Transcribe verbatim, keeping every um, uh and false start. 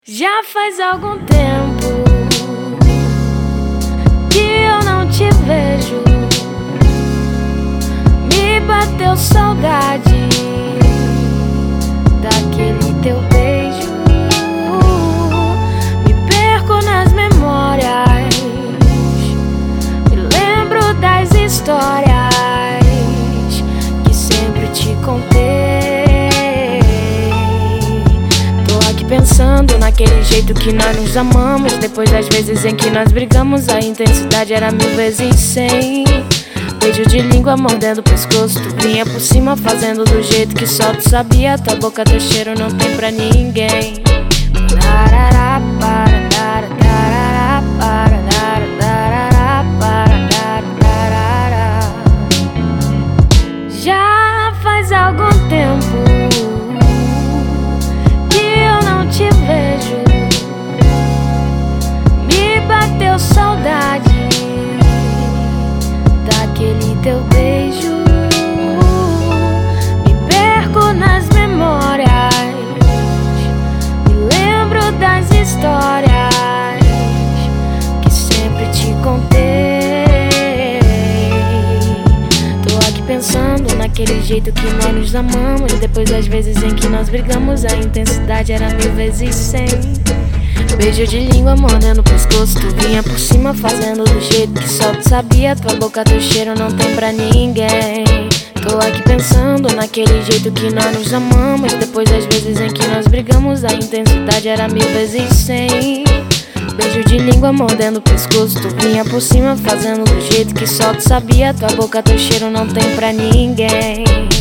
Já faz algum tempo que eu não te vejo. Me bateu saudade daquele teu beijo. Me perco nas memórias, me lembro das histórias que sempre te contei. Pensando naquele jeito que nós nos amamos. Depois das vezes em que nós brigamos, a intensidade era mil vezes cem. Beijo de língua mordendo o pescoço, tu vinha por cima fazendo do jeito que só tu sabia. Tua boca, teu cheiro não tem pra ninguém. Já faz algum tempo saudade daquele teu beijo. Me perco nas memórias, me lembro das histórias que sempre te contei. Tô aqui pensando naquele jeito que nós nos amamos. Depois das vezes em que nós brigamos, a intensidade era mil vezes cem. Beijo de língua mordendo o pescoço, tu vinha por cima fazendo do jeito que só tu sabia. Tua boca, teu cheiro não tem pra ninguém. Tô aqui pensando naquele jeito que nós nos amamos. Depois das vezes em que nós brigamos, a intensidade era mil vezes cem. Beijo de língua mordendo o pescoço, tu vinha por cima fazendo do jeito que só tu sabia. Tua boca, teu cheiro não tem pra ninguém.